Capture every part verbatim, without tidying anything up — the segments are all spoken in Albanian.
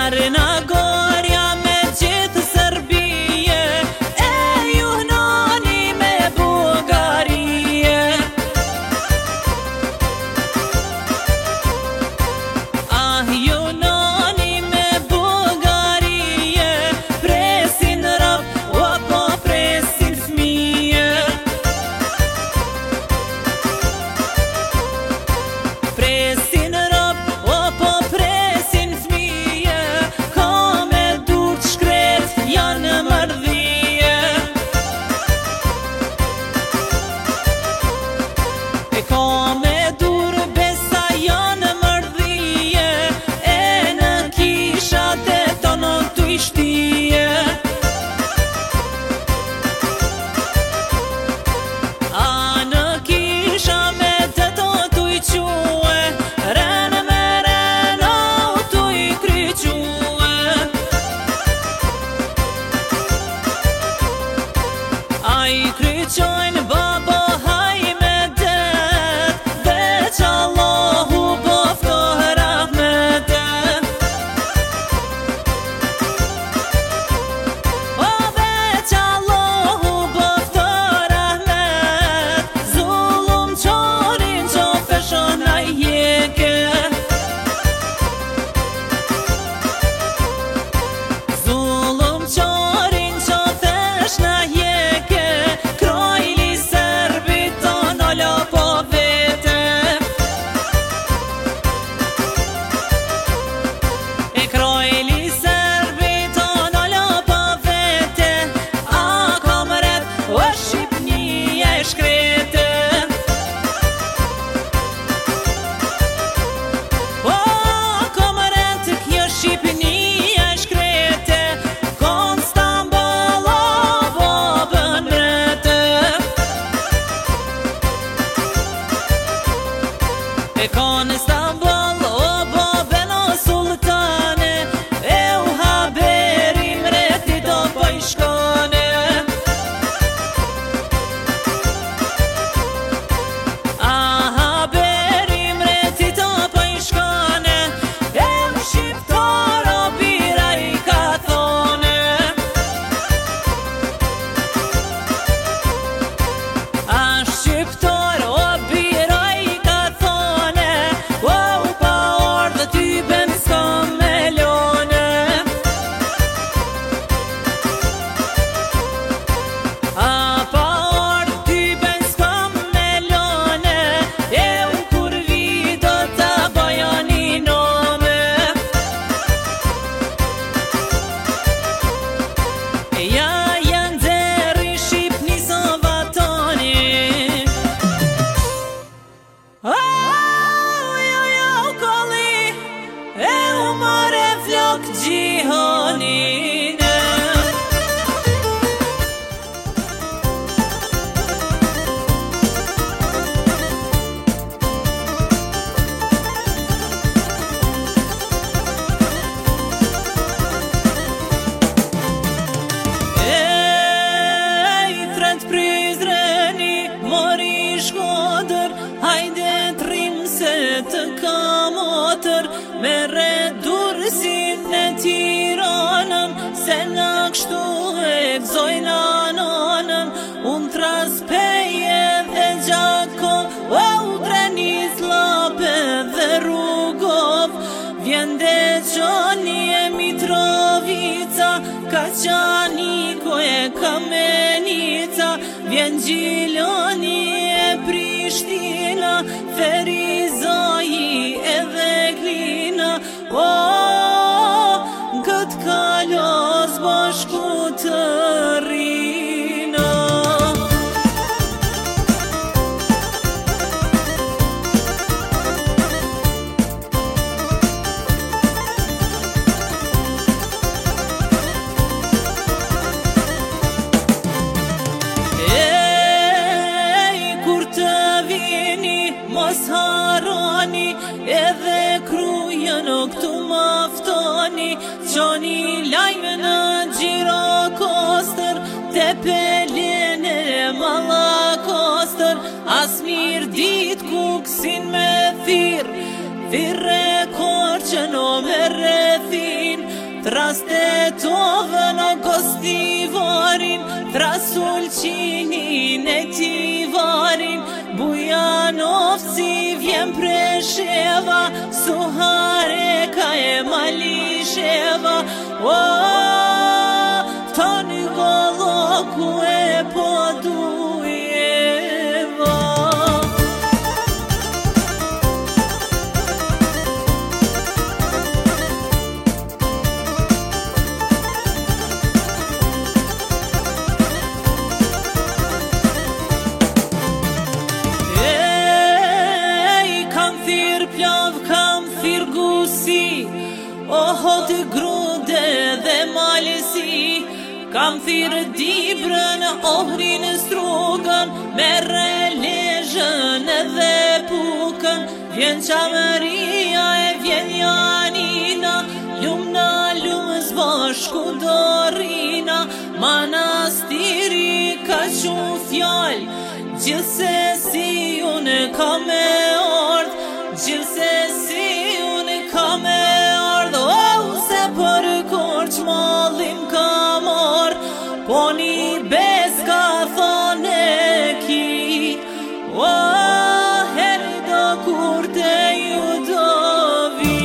Marina Gorja me gjithë Serbije, e Junani me Bugarije. Ah, Junani me Bugarije, presin rap, o po presin fmije. Presin rap, o po presin fmije, ka me dur të shkret janë mërdhije. E ka me dur besa janë mërdhije, e në kishat e tonë të ishtije. A në kisha me të to të i quë, rënë me rënë o të i kryquë. A i kryqojnë babo haj me det, veç Allahu boftoh rahmetet. O veç Allahu boftoh rahmet, zullum qorin qo feshon a jeke. Zullum qorin qo fesh na jeke, krojli Serbit ton olo po vete. E krojli Serbit ton olo po vete, a komret o Shqipnije e shkrete. O komret kjo Shqipnije e shkrete, Konstambëll o bobën mrete. E Konstambëll o bobën o sultane, e u haberi mreti do po i shkone. A haberi mreti do po i shkone, e u shqiptar o bira i ka thone. A shqiptar o bira i ka thone, o pa ardhë ty ben s'ka me lone. A pa ardhë ty ben s'ka me lone, e u kur vi do ta baja një nome. E ja janë deri Shqipni sa vatani. Au, jo, jo, kolli, e u mare flok gjihanine. Ej, fret Prizreni, mori Shkodër, hajde trim se të kam otër, mere Durrësin e Tiranën, se në kështu e gzojnë anonën. Unë traspeje dhe Gjako, o u Dreniz, Lape dhe Rugov, vjen Deqani e Mitrovica, Kaçaniko e Kamenica, vjen Gjilani e Prishtina, Ferizaj edhe Glina. O, këtë kalos bashku të rina. Ej, kur të vini, mos haroni, edhe krujën o këtu maftoni. Qoni lajme në Gjirokostër, te Pelin e Mallakostër, as mirë dit kuksin me thirr, thirre korqën o me rrethin. Trastetove në gostivarin, trasulqinin e tivarin, Bujanovci vjen Presheva, Suhareka e Malisheva. O, tani Voloku e Podujeva. Oho të grude dhe malësi, kam thirë dibrën, ohrin strugën, merre lezhën edhe pukën. Vjen qamëria e vjen Janina, lumna lumës bashku dorina. Manastiri ka qu fjallë, gjithsesi unë kam me ardh, gjithsesi unë kam me ardh. Për korç mallim ka marr, po një bes ka thone ki. O, heri do kur te ju do vi.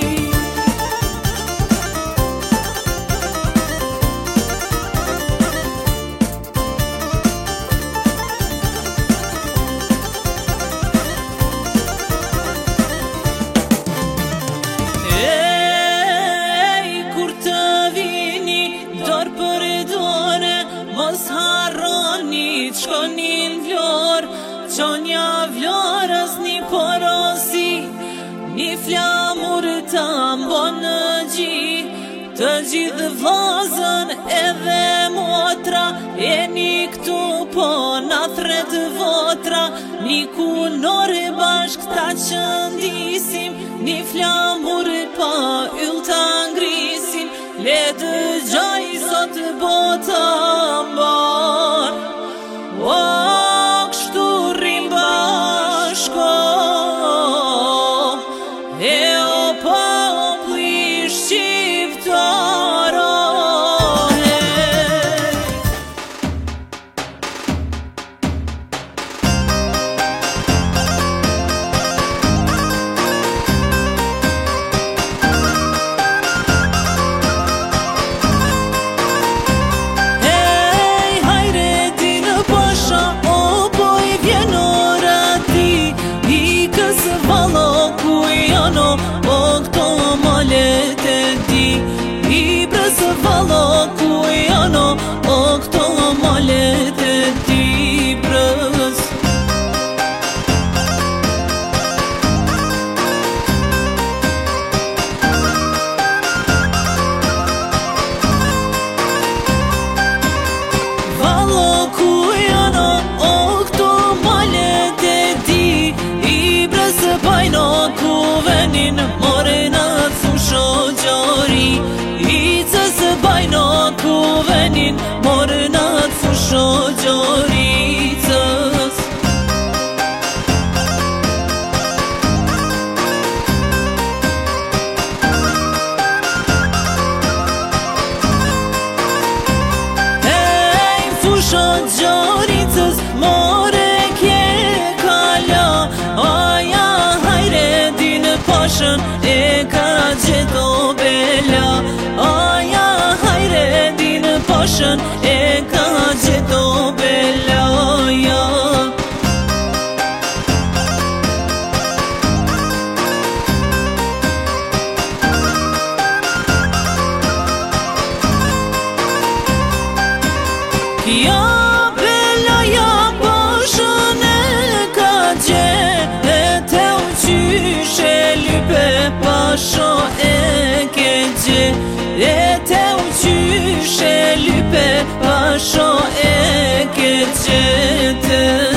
Mos harroni qkonin vlor, qonja vlorës një porosi, një flamur të mbon në gji. Të gjithë vlazën edhe motra, e një këtu po na thret votra. Një kunor bashk ta qëndisim, një flamur pa yll ta ngrisim. Le dëgjoj sot bota mbar, o kështu rrim bashko, e o populli shqiptar, o hej. O këto malet e di, i brësë Voloku jano. O këto malet e di brës. Voloku jano, o këto malet e di, i brësë Bajnoku venin more në thusho gjori. I cësë Bajnoku venin more në thusho gjori cës. Hej, thusho gjori cës, more kje kala. Aja hajre din pashën e ka gjeto bela. Aja hajre din pashën e ka gjeto bela, ja. Ja bela, ja pashën e ka gjeto, qyshe lype pasho e ke gje. E te u qyshe lype pasho e ke gje.